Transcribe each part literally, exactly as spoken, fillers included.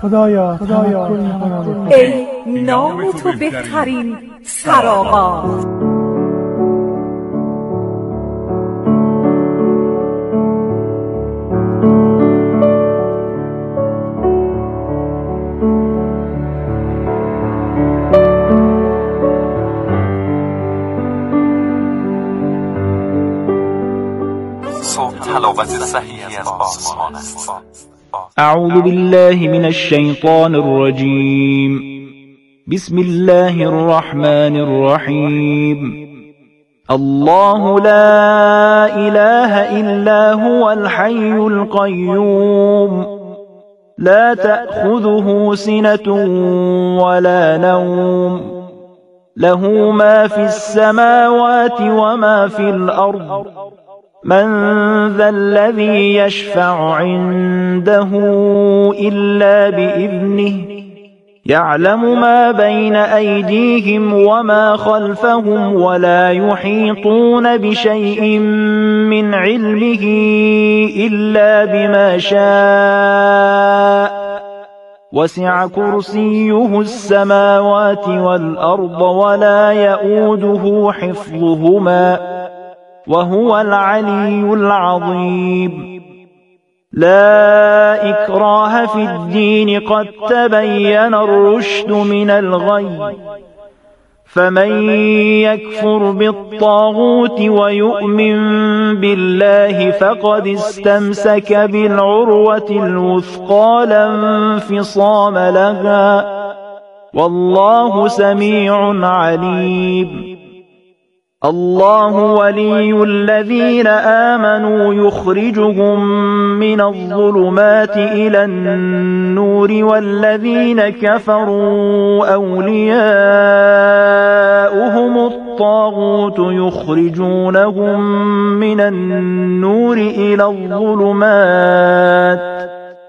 خدایا خدایا ای نام تو بهترین سرآغاز. تلاوت صحیحی از آسمان است. اعوذ بالله من الشیطان الرجیم. بسم الله الرحمن الرحیم. الله لا اله الا هو الحي القيوم لا تأخذه سنة ولا نوم له ما في السماوات وما في الأرض من ذا الذي يشفع عنده إلا بإذنه يعلم ما بين أيديهم وما خلفهم ولا يحيطون بشيء من علمه إلا بما شاء وسع كرسيه السماوات والأرض ولا يؤوده حفظهما وهو العلي العظيم. لا إكراه في الدين قد تبين الرشد من الغي فمن يكفر بالطاغوت ويؤمن بالله فقد استمسك بالعروة الوثقى لا انفصام لها والله سميع عليم. الله ولي الذين آمنوا يخرجهم من الظلمات إلى النور والذين كفروا أولياؤهم الطاغوت يخرجونهم من النور إلى الظلمات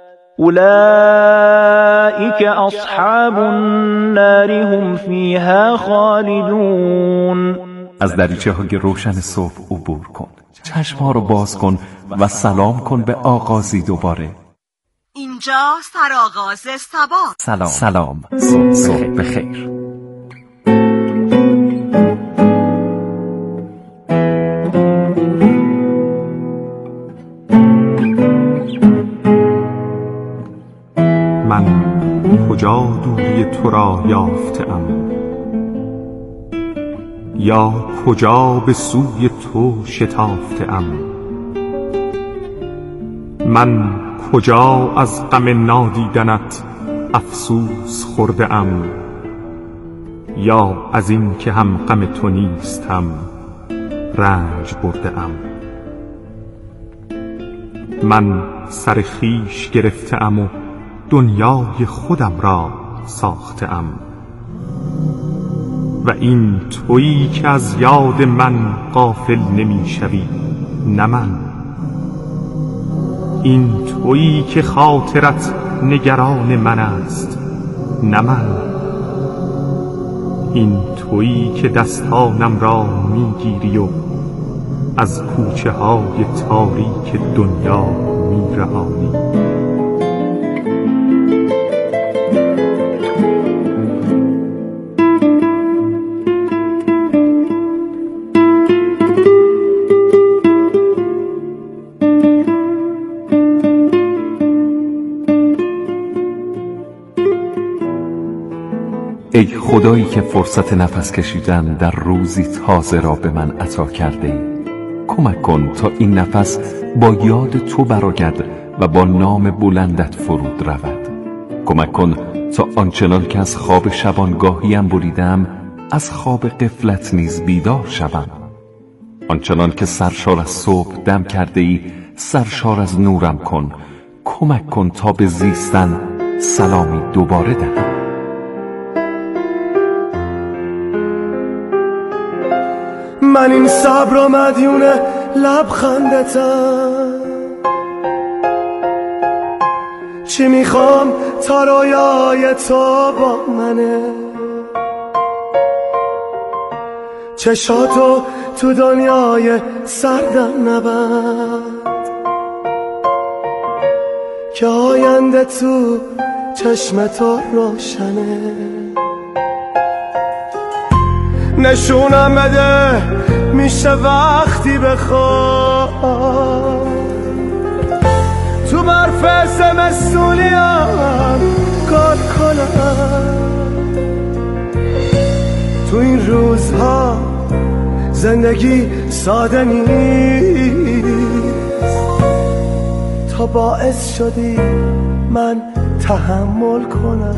أولئك أصحاب النار هم فيها خالدون. از دریچه های روشن صبح عبور کن، چشمها رو باز کن و سلام کن به آغازی دوباره. اینجا سرآغاز صباح. سلام سلام صبح, صبح بخیر. من کجا دوری تو را یافتم یا کجا به سوی تو شتافتم. من کجا از غم نادیدنت افسوس خورده ام یا از این که هم غم تو نیستم رنج برده ام. من سر خویش گرفته ام و دنیای خودم را ساخته ام و این تویی که از یاد من غافل نمی شوی، نه من. این تویی که خاطرت نگران من است، نه من. این تویی که دستانم را میگیری و از کوچه های تاریک دنیا میرهانی. ای خدایی که فرصت نفس کشیدن در روزی تازه را به من عطا کرده ای، کمک کن تا این نفس با یاد تو برآید و با نام بلندت فرود رود. کمک کن تا آنچنان که از خواب شبانگاهیم بریدم از خواب غفلت نیز بیدار شوم. آنچنان که سرشار از صبح دم کرده ای سرشار از نورم کن. کمک کن تا به زیستن سلامی دوباره دهم. من این صبر و مدیون لبخندتم، چی میخوام تا رویای تو با منه، چشاتو تو دنیای سردم نبند که آینده تو چشم تو روشنه. نشونم بده میشه وقتی بخوام تو برف زمستونیم کار کنم. تو این روزها زندگی ساده نیست، تا باعث شدی من تحمل کنم.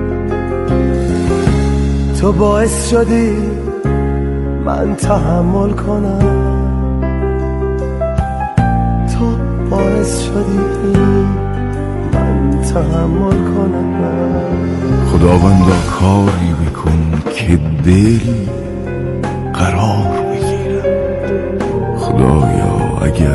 تو باعث شدی من تحمل کنم. تو باعث شدی من تحمل کنم. خداوندا کاری بکن که دل قرار بگیرد. خدایا اگر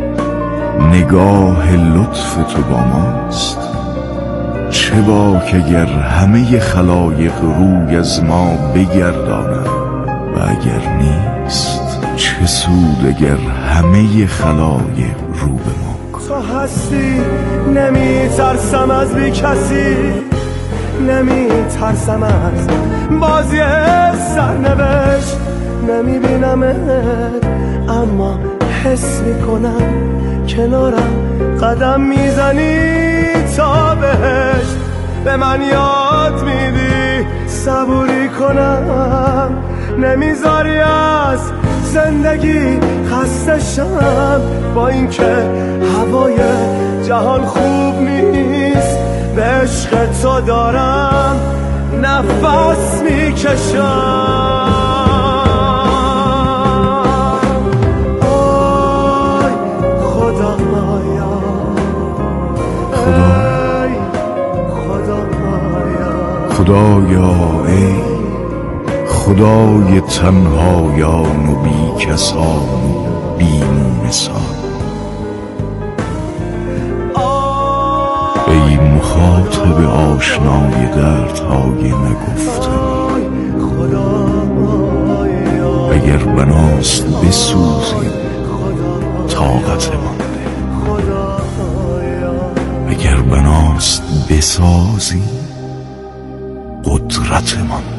نگاه لطف تو با ماست، چه باک اگر همه خلایق روی از ما بگردانند و اگر نیست چه سود اگر همه خلایق رو به ما کنند. تو هستی نمی ترسم از بی کسی، نمی ترسم از بازی سرنوشت. نمی بینمت اما حس میکنم کنارم قدم میزنی تا بهشت. به من یاد میدی صبوری کنم، نمیذاری از زندگی خسته شم. با اینکه هوای جهان خوب نیست، به عشق تو دارم نفس میکشم. آی خدایا، ای خدایا، خدایا ای خدای تنهایان و بی کسان و بی مونسان. ای مخاطب آشنای دردهای نگفته، اگر بناست بسوزیم طاقت مانده، اگر بناست بسازیم قدرت مانده.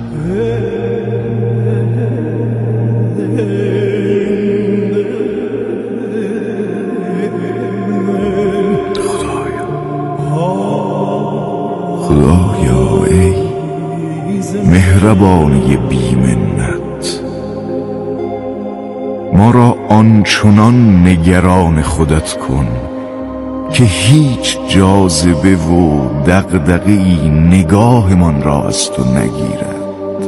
خدایا ای مهربانی بی منت، ما را آنچنان نگران خودت کن که هیچ جاذبه و دغدغه‌ای نگاهمان را از تو نگیرد.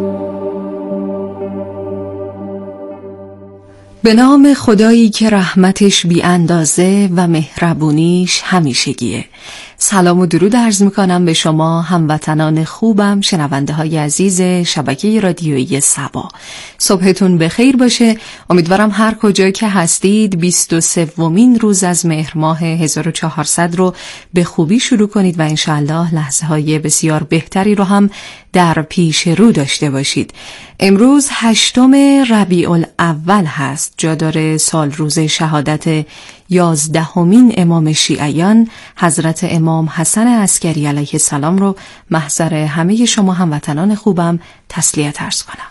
به نام خدایی که رحمتش بی اندازه و مهربونیش همیشگیه. سلام و درود عرض میکنم به شما هموطنان خوبم، شنونده های عزیز شبکه رادیویی سبا. صبحتون بخیر باشه. امیدوارم هر کجایی که هستید بیست و سومین روز از مهر ماه هزار و چهارصد رو به خوبی شروع کنید و انشالله لحظه های بسیار بهتری رو هم در پیش رو داشته باشید. امروز هشتم ربیع الاول هست، جا داره سال روز شهادت یازدهمین امام شیعیان حضرت امام حسن عسکری علیه السلام رو محضر همه شما هموطنان خوبم تسلیت عرض کنم.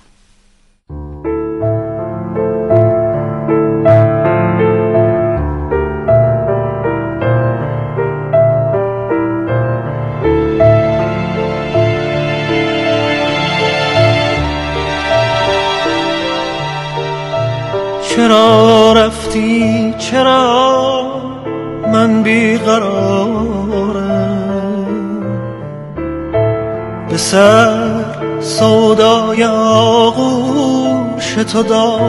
چرا رفتی چرا من بیقرارم، به سر سودای آغوش تو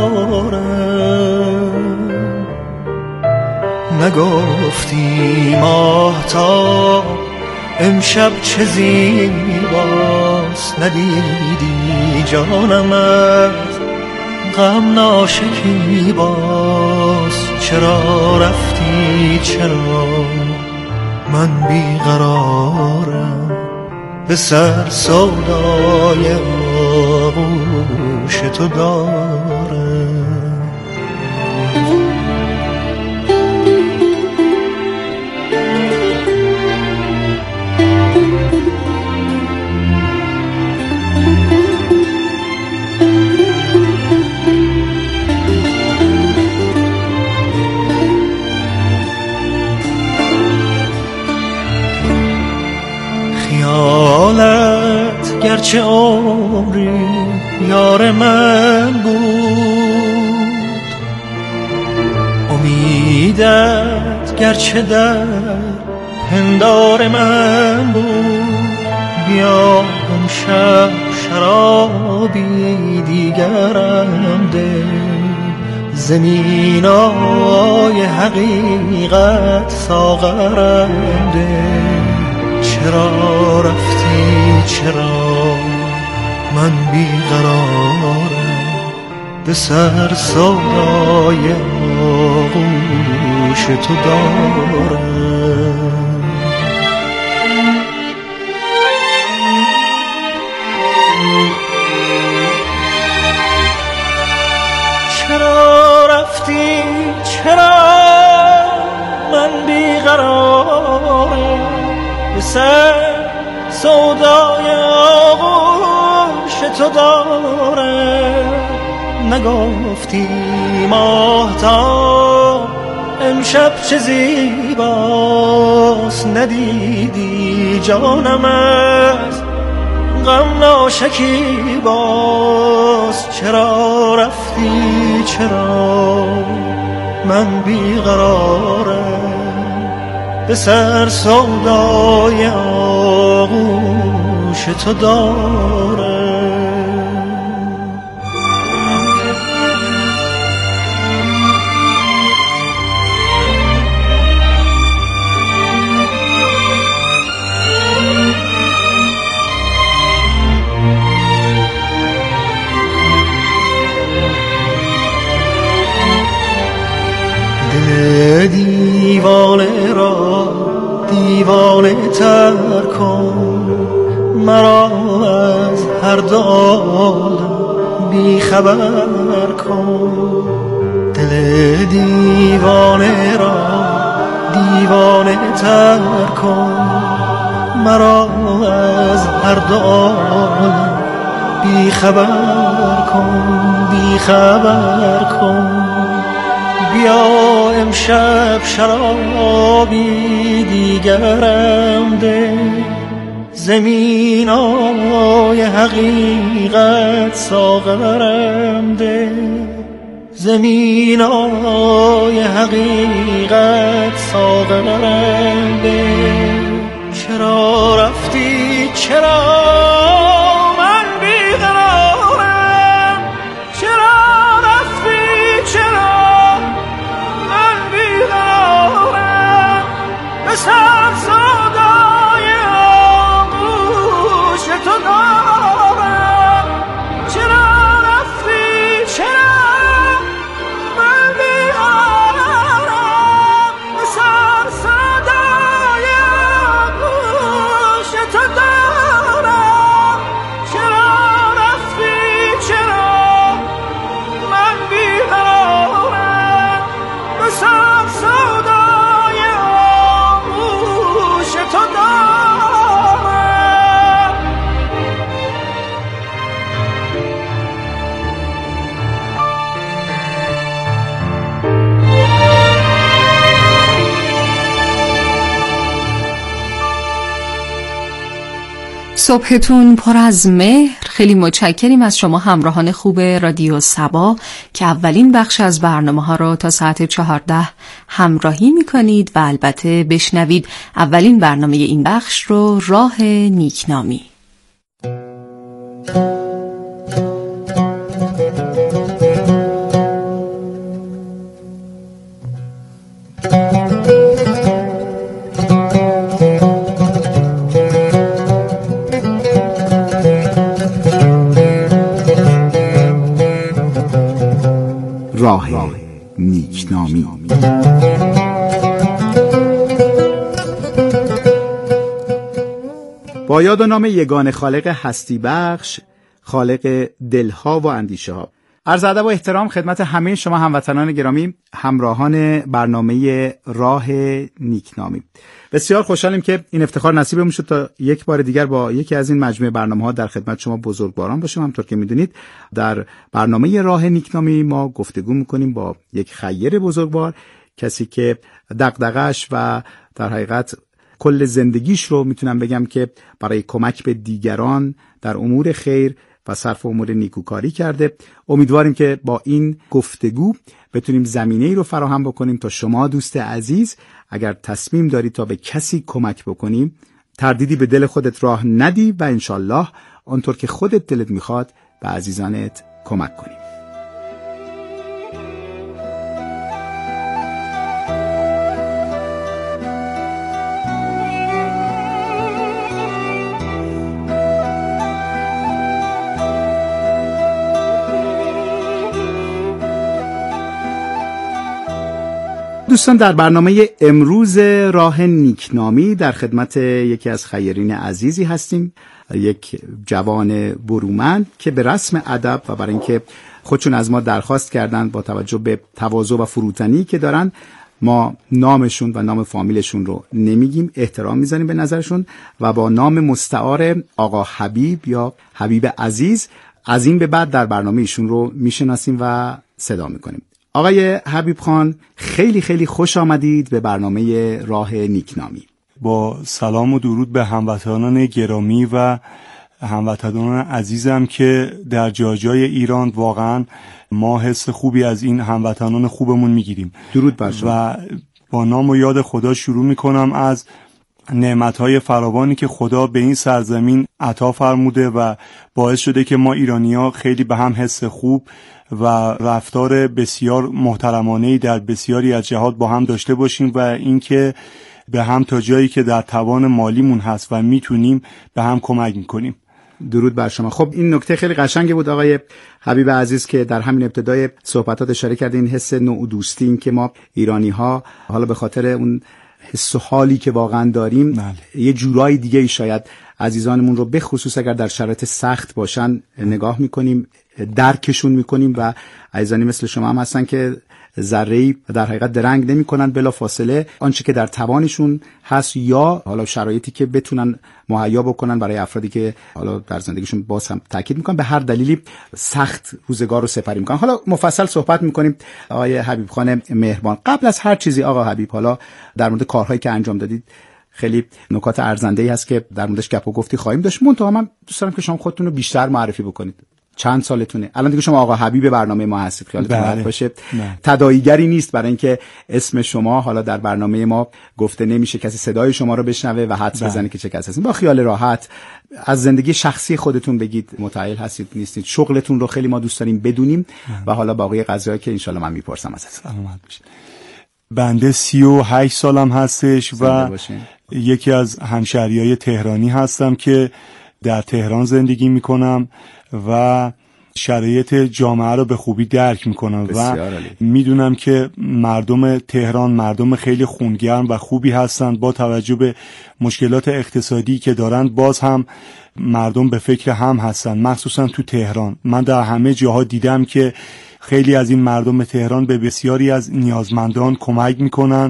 دارم. نگفتی ماهتاب امشب چه زیباست، ندیدی جانمت غم ناشکی باز. چرا رفتی چرا من بیقرارم، به سر سودای آغوش تو دارم. گرچه عمری یار من بود، امیدت گرچه در پندار من بود. بیا امشب شرابی دیگرم ده، زمینای حقیقت ساغرم ده. چرا رفتی چرا من بیقرارم، به سر سودای آغوش تو دارم. چرا رفتی چرا من بیقرارم، به سر سودای آغوش تو دارم. نگفتی ماهتاب امشب چه زیباست، ندیدی جانم از غم ناشکیباست. چرا رفتی چرا من بیقرارم، به سر سودای آغوش تو دارم. دیوانه را دیوانه تر کن، مرا از هر دو عالم بی خبر کن. دل دیوانه را دیوانه تر کن، مرا از هر دو عالم بی خبر کن، بی خبر کن. بیا امشب شرابی دیگرم ده، زمینای حقیقت ساغرم ده، زمینای حقیقت ساغرم ده. چرا رفتی چرا من بیقرارم، چرا رفتی چرا سر سودای آغوش تو دارم. چرا رفتی چرا من بیقرارم، به سر سودای آغوش تو دارم. چرا رفتی چرا من بیقرارم، به سر سودای صبحتون پر از مهر. خیلی متشکریم از شما همراهان خوب رادیو صبا که اولین بخش از برنامه ها رو تا ساعت چهارده همراهی میکنید و البته بشنوید اولین برنامه این بخش رو، راه نیکنامی. راه نیکنامی. با یاد و نام یگانه خالق هستی بخش، خالق دلها و اندیشه ها. عرض ادب و احترام خدمت همه شما هموطنان گرامی، همراهان برنامه راه نیکنامی. بسیار خوشحالیم که این افتخار نصیبمون شد تا یک بار دیگر با یکی از این مجموعه برنامه‌ها در خدمت شما بزرگواران باشیم. همونطور که میدونید در برنامه راه نیکنامی ما گفتگو میکنیم با یک خیر بزرگوار، کسی که دغدغه‌اش و در حقیقت کل زندگیش رو میتونم بگم که برای کمک به دیگران در امور خیر و صرف امور نیکوکاری کرده. امیدواریم که با این گفتگو بتونیم زمینه‌ای رو فراهم بکنیم تا شما دوست عزیز اگر تصمیم دارید تا به کسی کمک بکنیم تردیدی به دل خودت راه ندی و انشالله آنطور که خودت دلت میخواد به عزیزانت کمک کنیم. دوستان، در برنامه امروز راه نیکنامی در خدمت یکی از خیرین عزیزی هستیم، یک جوان برومند که به رسم ادب و برای اینکه خودشون از ما درخواست کردن با توجه به تواضع و فروتنی که دارن ما نامشون و نام فامیلشون رو نمیگیم، احترام میذاریم به نظرشون و با نام مستعار آقا حبیب یا حبیب عزیز از این به بعد در برنامه ایشون رو میشناسیم و صدا میکنیم. آقای حبیب خان، خیلی خیلی خوش آمدید به برنامه راه نیکنامی. با سلام و درود به هموطنان گرامی و هموطنان عزیزم که در جای جای ایران واقعا ما حس خوبی از این هموطنان خوبمون میگیریم. درود بر شما. و با نام و یاد خدا شروع میکنم از نعمتهای فراوانی که خدا به این سرزمین عطا فرموده و باعث شده که ما ایرانی‌ها خیلی به هم حس خوب و رفتار بسیار محترمانه‌ای در بسیاری از جهات با هم داشته باشیم و اینکه به هم تا جایی که در توان مالیمون هست و میتونیم به هم کمک میکنیم. درود بر شما. خب این نکته خیلی قشنگی بود آقای حبیب عزیز که در همین ابتدای صحبتات اشاره کردین، این حس نوع دوستی، این که ما ایرانی‌ها حالا به خاطر اون حس و حالی که واقعا داریم بله. یه جورایی دیگه ای شاید عزیزانمون رو به خصوص اگر در شرایط سخت باشن نگاه میکنیم، درکشون میکنیم و عزیزانی مثل شما هم هستن که ذره‌ای در حقیقت درنگ نمی‌کنن، بلا فاصله آنچه که در توانشون هست یا حالا شرایطی که بتونن مهیا بکنن برای افرادی که حالا در زندگیشون باز هم تاکید می‌کنن به هر دلیلی سخت روزگار رو سپری می‌کنن. حالا مفصل صحبت می‌کنیم آقای حبیب خان مهربان. قبل از هر چیزی آقا حبیب، حالا در مورد کارهایی که انجام دادید خیلی نکات ارزنده‌ای هست که در موردش گپ و گفتی خواهیم داشت. منتها من دوست دارم که شما خودتون رو بیشتر معرفی بکنید. چند سالتونه؟ الان دیگه شما آقا حبیب برنامه ما هستید، خیالتون راحت باشه. تداعیگری نیست برای اینکه اسم شما حالا در برنامه ما گفته نمیشه، کسی صدای شما رو بشنوه و حدس بزنه که چه کسی هستید. با خیال راحت از زندگی شخصی خودتون بگید، متأهل هستید نیستید، شغلتون رو خیلی ما دوست داریم بدونیم و حالا باقی قضایا که انشالله من میپرسم ازتون. سلامت باشید. بنده سی و هشت سالم هستش و یکی از همشهریای تهرانی هستم که در تهران زندگی میکنم و شرایط جامعه رو به خوبی درک میکنم و میدونم که مردم تهران مردم خیلی خونگرم و خوبی هستند. با توجه به مشکلات اقتصادی که دارن باز هم مردم به فکر هم هستن، مخصوصا تو تهران. من در همه جاها دیدم که خیلی از این مردم تهران به بسیاری از نیازمندان کمک میکنن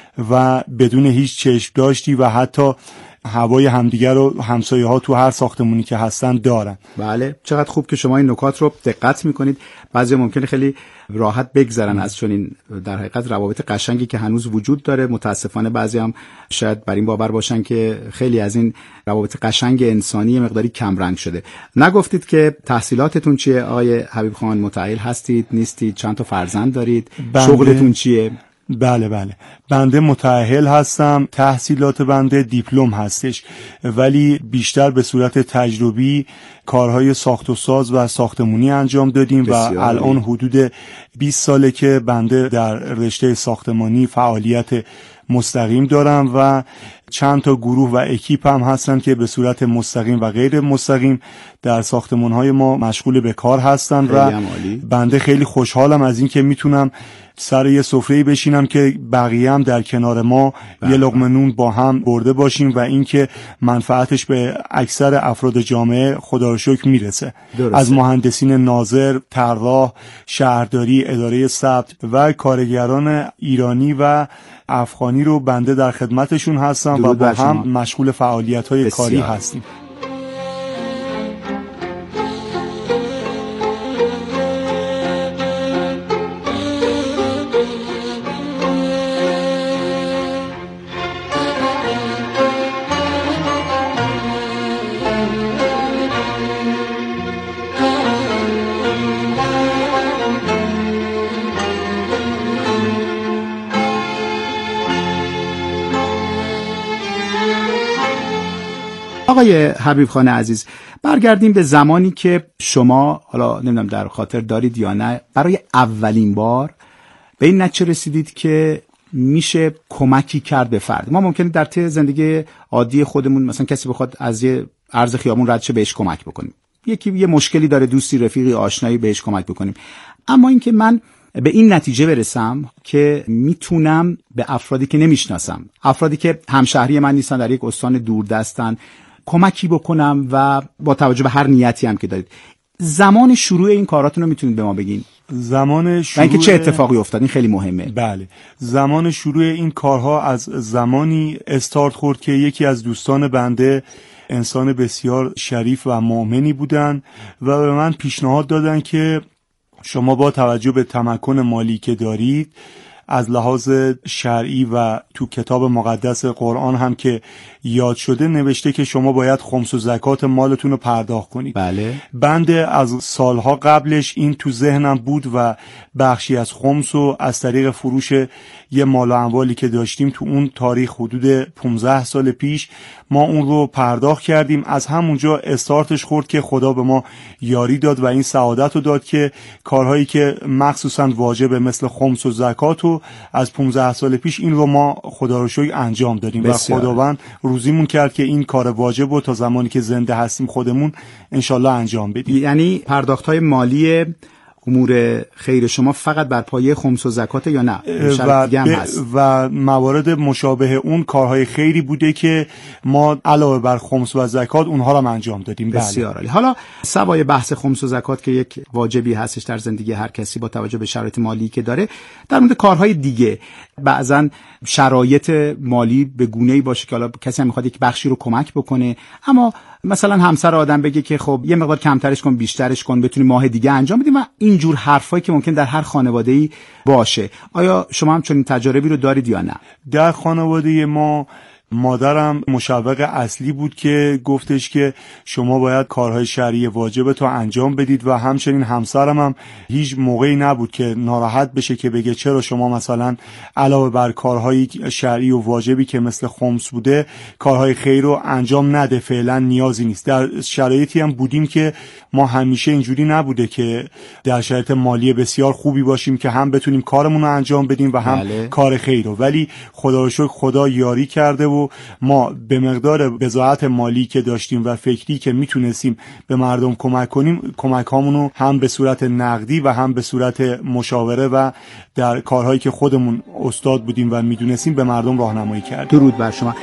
و بدون هیچ چشم داشتی و حتی هوای همدیگر رو همسایه ها تو هر ساختمونی که هستن دارن. بله، چقدر خوب که شما این نکات رو دقت میکنید. بعضی ممکنه خیلی راحت بگذرن از چون این در حقیقت روابط قشنگی که هنوز وجود داره. متاسفانه بعضی هم شاید بر این باور باشن که خیلی از این روابط قشنگ انسانی مقداری کم رنگ شده. نگفتید که تحصیلاتتون چیه آقای حبیب خان؟ متأهل هستید نیستید؟ چند تا فرزند دارید؟ بنده... شغلتون چیه؟ بله بله بنده متأهل هستم. تحصیلات بنده دیپلم هستش ولی بیشتر به صورت تجربی کارهای ساخت و ساز و ساختمونی انجام دادیم و الان حدود بیست ساله که بنده در رشته ساختمانی فعالیت مستقیم دارم و چند تا گروه و اکیپ هم هستن که به صورت مستقیم و غیر مستقیم در ساختمان‌های ما مشغول به کار هستن و بنده خیلی خوشحالم از این که میتونم سر یه سفره‌ای بشینم که بقیه هم در کنار ما بله. یه لقمه نون با هم برده باشیم و اینکه منفعتش به اکثر افراد جامعه خدا رو شکر میرسه. درسته. از مهندسین ناظر، طراح، شهرداری، اداره ثبت و کارگران ایرانی و افغانی رو بنده در خدمتشون هستم و با هم مشغول فعالیت‌های کاری هستیم. آقای حبیب خان عزیز، برگردیم به زمانی که شما، حالا نمیدونم در خاطر دارید یا نه، برای اولین بار به این نتیجه رسیدید که میشه کمکی کرد به فرد. ما ممکنه در طی زندگی عادی خودمون مثلا کسی بخواد از یه عرض خیابون رد شه بهش کمک بکنیم، یکی یه مشکلی داره، دوستی، رفیقی، آشنایی، بهش کمک بکنیم. اما اینکه من به این نتیجه برسم که میتونم به افرادی که نمیشناسم، افرادی که همشهری من نیستن، در یک استان دوردستن، کمکی بکنم و با توجه به هر نیتی هم که دارید، زمان شروع این کاراتون رو میتونید به ما بگین؟ زمان شروع، اینکه چه اتفاقی افتاد، این خیلی مهمه. بله، زمان شروع این کارها از زمانی استارت خورد که یکی از دوستان بنده انسان بسیار شریف و مؤمنی بودن و به من پیشنهاد دادن که شما با توجه به تمکن مالی که دارید، از لحاظ شرعی و تو کتاب مقدس قرآن هم که یاد شده نوشته که شما باید خمس و زکات مالتون رو پرداخت کنید. بله. بنده از سالها قبلش این تو ذهنم بود و بخشی از خمس و از طریق فروش یه مال و اموالی که داشتیم تو اون تاریخ حدود پانزده سال پیش ما اون رو پرداخت کردیم. از همونجا استارتش خورد که خدا به ما یاری داد و این سعادت رو داد که کارهایی که مخصوصا واجبه مثل خمس و زکات و از پانزده سال پیش این رو ما خدا رو شکر انجام دادیم بسیار. و خداوند روزیمون کرد که این کار واجب رو تا زمانی که زنده هستیم خودمون انشالله انجام بدیم. یعنی پرداخت‌های مالی امور خیر شما فقط بر پایه خمس و زکات یا نه و, و موارد مشابه اون کارهای خیری بوده که ما علاوه بر خمس و زکات اونها را هم انجام دادیم. بسیار عالی. حالا سوای بحث خمس و زکات که یک واجبی هستش در زندگی هر کسی با توجه به شرایط مالی که داره، در مورد کارهای دیگه بعضن شرایط مالی به گونه‌ای باشه که حالا کسی هم میخواد یک بخشی رو کمک بکنه، اما مثلا همسر آدم بگه که خب یه مقدار کمترش کن بیشترش کن بتونی ماه دیگه انجام بدیم و اینجور حرفایی که ممکن در هر خانواده‌ای باشه. آیا شما هم چنین تجاربی رو دارید یا نه؟ در خانواده ما مادرم مشوق اصلی بود که گفتش که شما باید کارهای شرعی واجب تو انجام بدید و همچنین همسرم هم هیچ موقعی نبود که ناراحت بشه که بگه چرا شما مثلا علاوه بر کارهای شرعی و واجبی که مثل خمس بوده کارهای خیر رو انجام نده، فعلا نیازی نیست. در شرایطی هم بودیم که ما همیشه اینجوری نبوده که در شرایط مالی بسیار خوبی باشیم که هم بتونیم کارمون رو انجام بدیم و هم بله. کار خیر رو، ولی خدا رو شکر خدا یاری کرده و ما به مقدار بضاعت مالی که داشتیم و فکری که میتونستیم به مردم کمک کنیم، کمک هامونو هم به صورت نقدی و هم به صورت مشاوره و در کارهایی که خودمون استاد بودیم و میدونستیم به مردم راهنمایی کردیم. درود بر شما.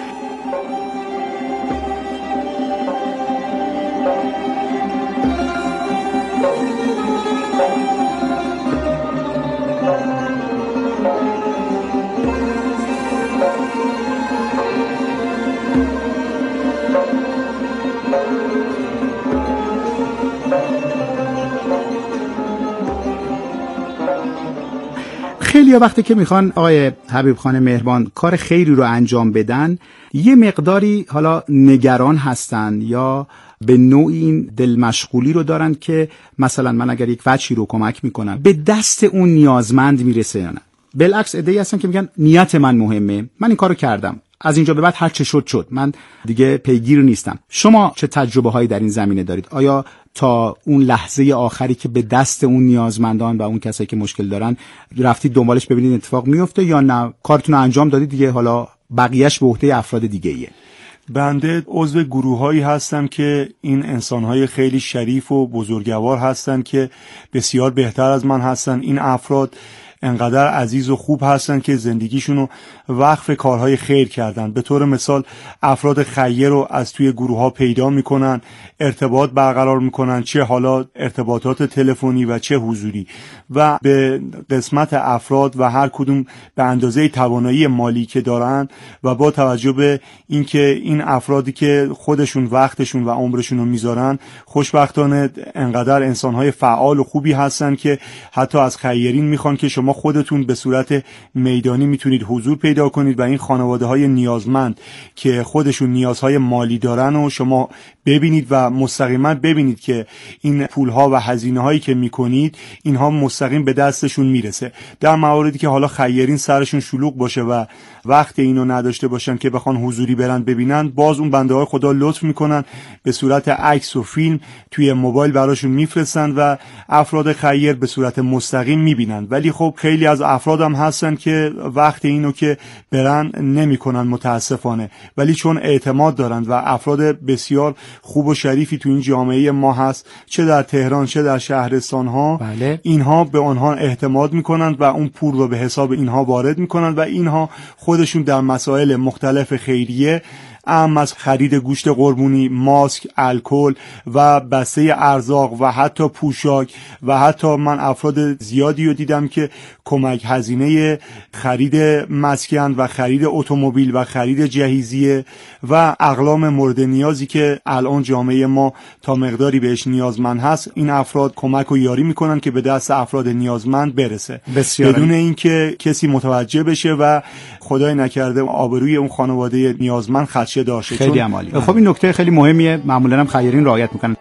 خیلی وقتی که میخوان آقای حبیب خان مهربان کار خیری رو انجام بدن، یه مقداری حالا نگران هستن یا به نوعی این دل مشغولی رو دارن که مثلا من اگر یک وجهی رو کمک میکنم به دست اون نیازمند میرسه یا نه. بالعکس عده‌ای هستن که میگن نیت من مهمه، من این کارو کردم، از اینجا به بعد هر چه شد شد، من دیگه پیگیر نیستم. شما چه تجربه هایی در این زمینه دارید؟ آیا تا اون لحظه آخری که به دست اون نیازمندان و اون کسایی که مشکل دارن رفتید دنبالش ببینید اتفاق میفته یا نه کارتون رو انجام دادید دیگه حالا بقیهش به عهده افراد دیگه ایه؟ بنده عضو گروهایی هستم که این انسانهای خیلی شریف و بزرگوار هستن که بسیار بهتر از من هستن. این افراد انقدر عزیز و خوب هستن که زندگیشونو وقف کارهای خیر کردن. به طور مثال افراد خیر رو از توی گروه ها پیدا میکنن، ارتباط برقرار میکنن، چه حالا ارتباطات تلفنی و چه حضوری، و به قسمت افراد و هر کدوم به اندازه توانایی مالی که دارن و با توجه به اینکه این افرادی که خودشون وقتشون و عمرشون رو میذارن خوشبختانه انقدر انسانهای فعال و خوبی هستن که حتی از خیرین میخوان که شما شما خودتون به صورت میدانی میتونید حضور پیدا کنید و این خانواده‌های نیازمند که خودشون نیازهای مالی دارن و شما ببینید و مستقیما ببینید که این پولها و هزینه‌هایی که میکنید اینها مستقیم به دستشون میرسه. در مواردی که حالا خیرین سرشون شلوغ باشه و وقت اینو نداشته باشن که بخوان حضوری برن ببینن، باز اون بنده های خدا لطف میکنن به صورت عکس و فیلم توی موبایل براشون میفرستن و افراد خیر به صورت مستقیم میبینن. ولی خب خیلی از افراد هم هستن که وقت اینو که برن نمیکنن متاسفانه، ولی چون اعتماد دارن و افراد بسیار خوب و شریفی تو این جامعه ما هست، چه در تهران چه در شهرستان ها، بله. اینها به آنها اعتماد میکنن و اون پول رو به حساب اینها وارد میکنن و اینها خودشون در مسائل مختلف خیریه، اهم از خرید گوشت قربونی، ماسک، الکل و بسته ارزاق و حتی پوشاک و حتی من افراد زیادی رو دیدم که کمک هزینه خرید مسکن و خرید اتومبیل و خرید جهیزیه و اقلام مورد نیازی که الان جامعه ما تا مقداری بهش نیازمند هست، این افراد کمک و یاری میکنن که به دست افراد نیازمند برسه بسیار بدون اینکه کسی متوجه بشه و خدای نکرده آبروی اون خانواده نیازمند خدشه داشته. خیلی عالی. خب این نکته خیلی مهمیه، معمولا هم خیرین رعایت میکنن.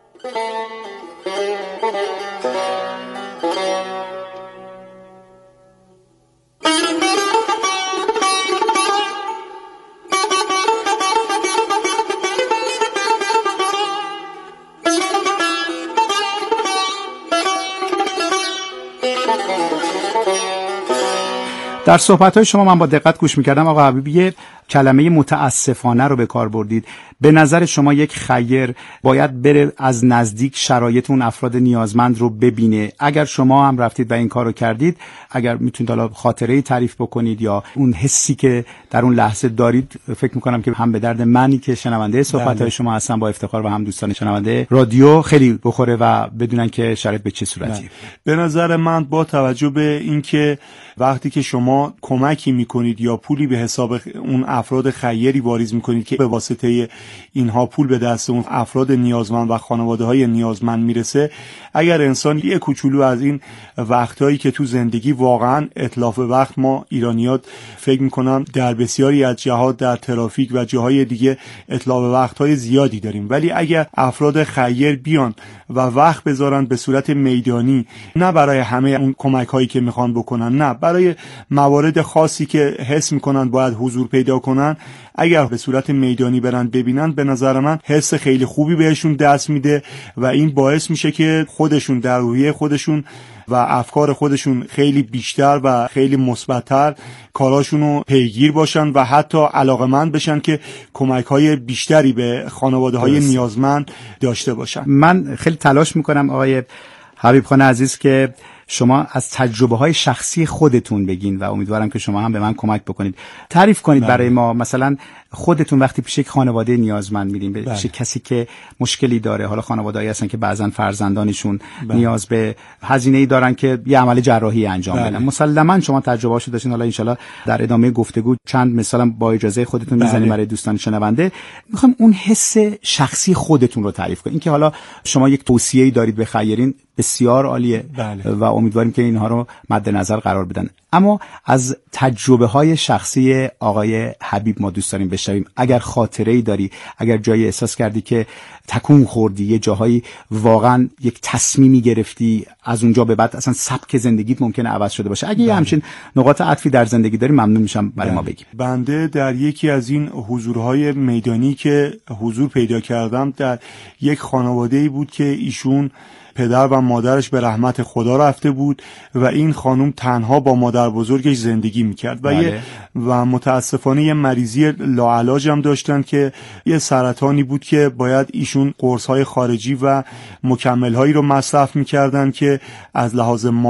در صحبت‌های شما من با دقت گوش می‌کردم آقا حبیبی، یه کلمه متاسفانه رو به کار بردید. به نظر شما یک خیر باید بره از نزدیک شرایط اون افراد نیازمند رو ببینه. اگر شما هم رفتید و این کارو کردید، اگر میتونید حالا خاطره‌ای تعریف بکنید یا اون حسی که در اون لحظه دارید، فکر می‌کنم که هم به درد منی که شنونده صحبت‌های شما هستم با افتخار و هم دوستان شنونده رادیو خیلی بخوره و بدونن که شرایط به چه صورتیه. به نظر من با توجه به اینکه وقتی که شما کمکی میکنید یا پولی به حساب اون افراد خیری واریز میکنید که به واسطه اینها پول به دست اون افراد نیازمند و خانواده های نیازمند میرسه، اگر انسان یه کوچولو از این وقتایی که تو زندگی واقعا اتلاف وقت، ما ایرانیات فکر میکنم در بسیاری از جهات در ترافیک و جاهای دیگه اتلاف وقتهای زیادی داریم، ولی اگر افراد خیر بیان و وقت بذارن به صورت میدانی، نه برای همه اون کمک هایی که میخوان بکنن، نه برای موارد خاصی که حس میکنن باید حضور پیدا کنن، اگر به صورت میدانی برن ببینن، به نظر من حس خیلی خوبی بهشون دست میده و این باعث میشه که خودشون در روحیه خودشون و افکار خودشون خیلی بیشتر و خیلی مثبت‌تر کاراشونو پیگیر باشن و حتی علاقه‌مند بشن که کمک‌های بیشتری به خانواده‌های نیازمند داشته باشن. من خیلی تلاش میکنم آقای حبیب خان عزیز که شما از تجربه های شخصی خودتون بگین و امیدوارم که شما هم به من کمک بکنید. تعریف کنید بله. برای ما مثلا خودتون وقتی پیش یک خانواده نیازمند میرین، پیش بله. کسی که مشکلی داره، حالا خانواده‌ای هستن که بعضن فرزندانشون بله. نیاز به هزینه‌ای دارن که یه عمل جراحی انجام بله. بدن، مسلماً شما تجربه‌اشو داشتین، حالا ان شاءالله در ادامه گفتگو چند مثالم با اجازه خودتون بله. میزنیم برای دوستان شنونده. میخوام اون حس شخصی خودتون رو تعریف کنید، اینکه حالا شما یک توصیه‌ای دارید به خیرین، بسیار عالیه بله. و امیدواریم که اینها رو مد نظر قرار بدن، اما از تجربه های شخصی آقای حبیب ما دوست داریم بشنویم. اگر خاطره‌ای داری، اگر جایی احساس کردی که تکون خوردی، یه جاهایی واقعا یک تصمیمی گرفتی، از اونجا به بعد اصلا سبک زندگیت ممکنه عوض شده باشه، اگه یه همچین نقاط عطفی در زندگی داری ممنون میشم برای بله. ما بگی. بنده در یکی از این حضورهای میدانی که حضور پیدا کردم، در یک خانواده‌ای بود که ایشون پدر و مادرش به رحمت خدا رفته بود و این خانم تنها با مادر بزرگش زندگی میکرد و, بله. و متاسفانه یه مریضی لاعلاج هم داشتن که یه سرطانی بود که باید ایشون قرص‌های خارجی و مکمل‌هایی رو مصرف میکردن که از لحاظ